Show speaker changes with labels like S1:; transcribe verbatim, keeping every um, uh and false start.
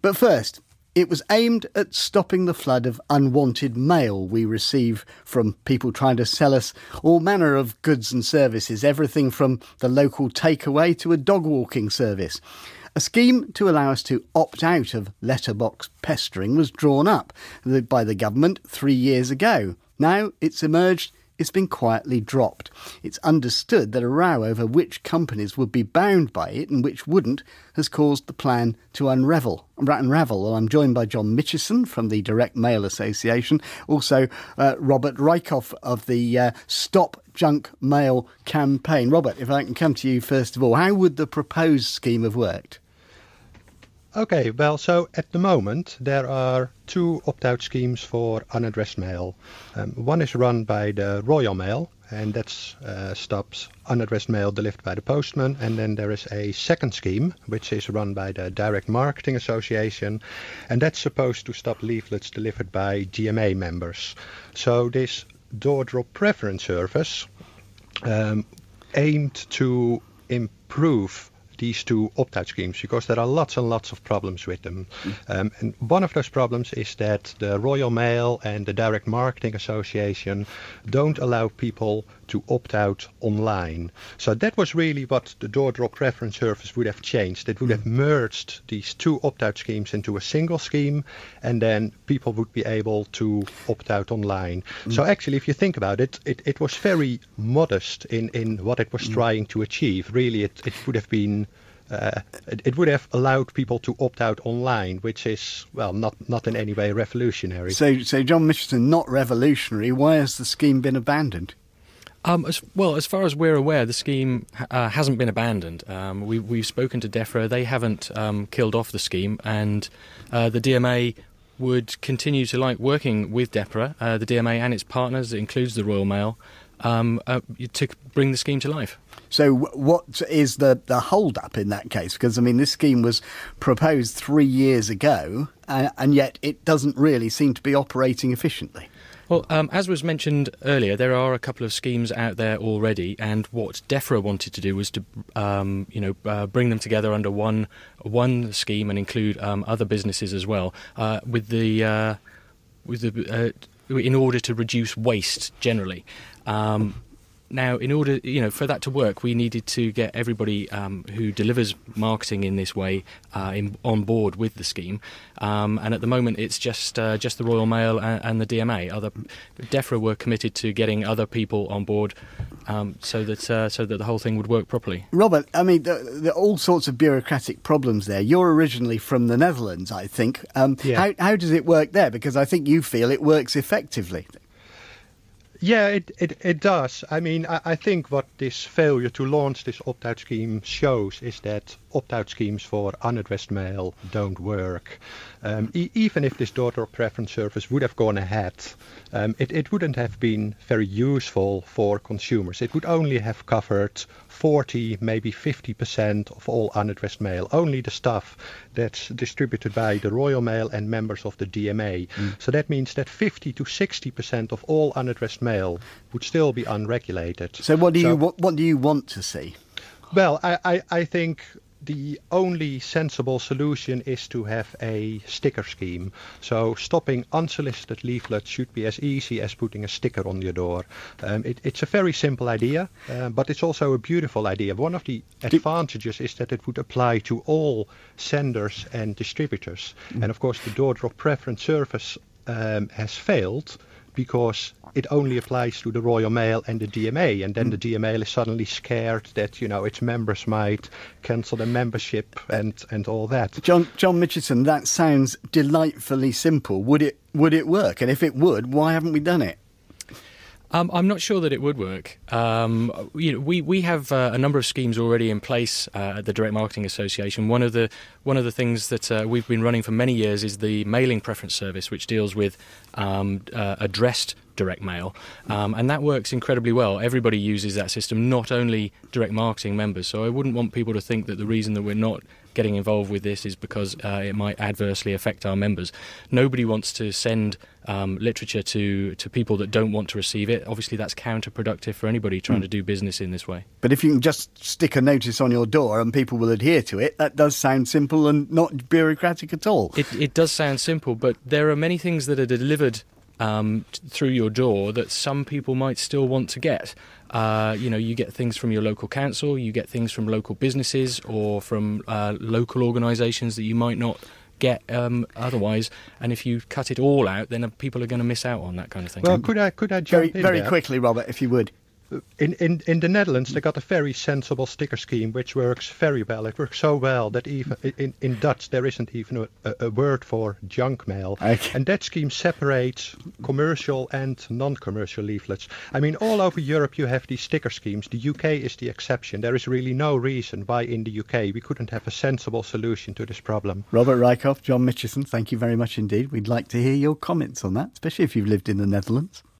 S1: But first, it was aimed at stopping the flood of unwanted mail we receive from people trying to sell us all manner of goods and services, everything from the local takeaway to a dog walking service. A scheme to allow us to opt out of letterbox pestering was drawn up by the government three years ago. Now it's emerged it's been quietly dropped. It's understood that a row over which companies would be bound by it and which wouldn't has caused the plan to unravel. unravel. Well, I'm joined by John Mitchison from the Direct Mail Association, also uh, Robert Rykoff of the uh, Stop Junk Mail campaign. Robert, if I can come to you first of all, how would the proposed scheme have worked?
S2: Okay, well, so at the moment there are two opt-out schemes for unaddressed mail. Um, one is run by the Royal Mail, and that uh, stops unaddressed mail delivered by the postman. And then there is a second scheme, which is run by the Direct Marketing Association, and that's supposed to stop leaflets delivered by D M A members. So this door drop preference service um, aimed to improve these two opt-out schemes, because there are lots and lots of problems with them. Um, and one of those problems is that the Royal Mail and the Direct Marketing Association don't allow people to opt out online. So that was really what the door drop preference service would have changed. It would have merged these two opt-out schemes into a single scheme, and then people would be able to opt out online. Mm. So actually, if you think about it, it, it was very modest in, in what it was mm. trying to achieve. Really, it, it would have been Uh, it, it would have allowed people to opt out online, which is, well, not, not in any way revolutionary.
S1: So, so John Mitchison, not revolutionary. Why has the scheme been abandoned?
S3: Um, as, well, as far as we're aware, the scheme uh, hasn't been abandoned. Um, we, we've spoken to DEFRA. They haven't um, killed off the scheme, and uh, the D M A would continue to like working with DEFRA, uh, the D M A and its partners, it includes the Royal Mail, um, uh, to bring the scheme to life.
S1: So what is the, the hold-up in that case? Because, I mean, this scheme was proposed three years ago, and, and yet it doesn't really seem to be operating efficiently.
S3: Well, um, as was mentioned earlier, there are a couple of schemes out there already, and what DEFRA wanted to do was to, um, you know, uh, bring them together under one one scheme and include um, other businesses as well, uh, with the uh, with the uh, in order to reduce waste generally. Um, Now, in order, you know, for that to work, we needed to get everybody um, who delivers marketing in this way uh, in, on board with the scheme. Um, and at the moment, it's just uh, just the Royal Mail and, and the D M A. Other DEFRA were committed to getting other people on board um, so that uh, so that the whole thing would work properly.
S1: Robert, I mean, there, there are all sorts of bureaucratic problems there. You're originally from the Netherlands, I think. Um,
S2: yeah.
S1: How how does it work there? Because I think you feel it works effectively.
S2: Yeah, it, it, it does. I mean, I, I think what this failure to launch this opt-out scheme shows is that opt-out schemes for unaddressed mail don't work. Um, e- even if this door drop preference service would have gone ahead, um, it, it wouldn't have been very useful for consumers. It would only have covered forty, maybe fifty percent of all unaddressed mail, only the stuff that's distributed by the Royal Mail and members of the D M A. Mm. So that means that fifty to sixty percent of all unaddressed mail would still be unregulated.
S1: So what do
S2: so,
S1: you what, what do you want to see?
S2: Well, I, I, I think the only sensible solution is to have a sticker scheme. So stopping unsolicited leaflets should be as easy as putting a sticker on your door. Um, it, it's a very simple idea, uh, but it's also a beautiful idea. One of the advantages is that it would apply to all senders and distributors. Mm. And of course, the door drop preference service um, has failed because it only applies to the Royal Mail and the D M A, and then mm. the D M A is suddenly scared that, you know, its members might cancel their membership and, and all that.
S1: John John Mitchison, that sounds delightfully simple. Would it would it work? And if it would, why haven't we done it?
S3: Um, I'm not sure that it would work. Um, you know, we we have uh, a number of schemes already in place uh, at the Direct Marketing Association. One of the one of the things that uh, we've been running for many years is the mailing preference service, which deals with um, uh, addressed direct mail, um, and that works incredibly well. Everybody uses that system, not only direct marketing members. So I wouldn't want people to think that the reason that we're not getting involved with this is because uh, it might adversely affect our members. Nobody wants to send um, literature to, to people that don't want to receive it. Obviously, that's counterproductive for anybody trying mm. to do business in this way.
S1: But if you can just stick a notice on your door and people will adhere to it, that does sound simple and not bureaucratic at all.
S3: It, it does sound simple, but there are many things that are delivered Um, t- through your door that some people might still want to get. Uh, you know, you get things from your local council, you get things from local businesses or from uh, local organisations that you might not get um, otherwise. And if you cut it all out, then people are going to miss out on that kind of thing.
S2: Well, could I could I jump
S1: very,
S2: in
S1: very
S2: there?
S1: quickly, Robert, if you would.
S2: In, in, in the Netherlands, they got a very sensible sticker scheme which works very well. It works so well that even in, in Dutch there isn't even a, a word for junk mail.
S1: Okay.
S2: And that scheme separates commercial and non-commercial leaflets. I mean, all over Europe you have these sticker schemes. The U K is the exception. There is really no reason why in the U K we couldn't have a sensible solution to this problem.
S1: Robert Rieckhoff, John Mitchison, thank you very much indeed. We'd like to hear your comments on that, especially if you've lived in the Netherlands.